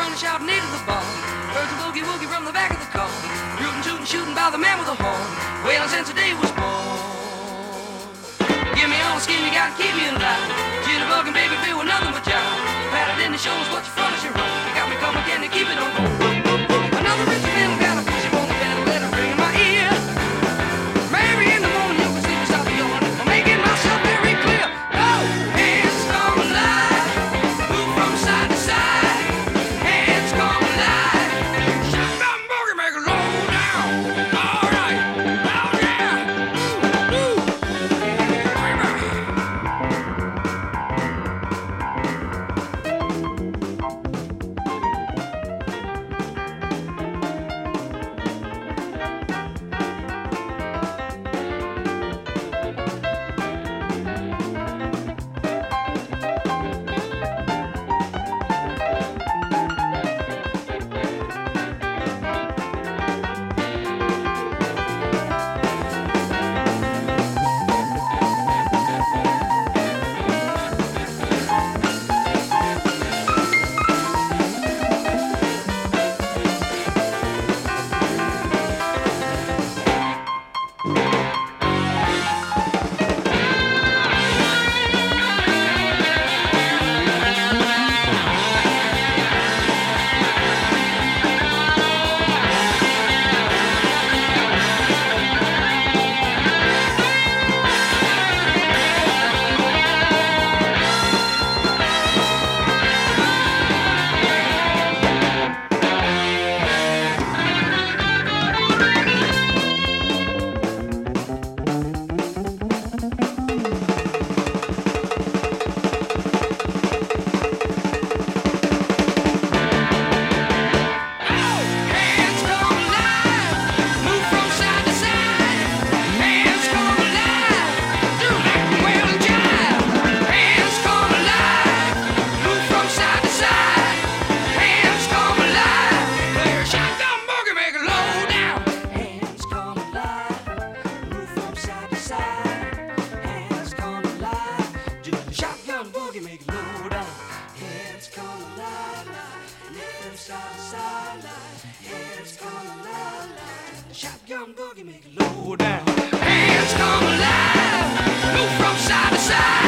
running, shouting into the bar. Heard the boogie woogie from the back of the car. Rootin', tootin', shooting by the man with the horn. Wailing since the day was born. Give me all the skin you got to keep me alive. Jitterbugging, baby, feel with nothing but jive. Pat it in the shoulders, what you front is your run. You got me coming again to keep it on going. Another rich fiddle got a push you on the pedal, let it ring in my ear. Maybe in the morning you can see me stop the yawn. I'm making myself very clear. Oh, hands come alive, move from side to side. Hands come alive, shotgun boogie, make it low down. All right, oh yeah. Ooh, shotgun boogie, make it low down. Hands come alive, lift them side to side. Hands come alive, shotgun boogie, make it low down. Hands come alive, move from side to side.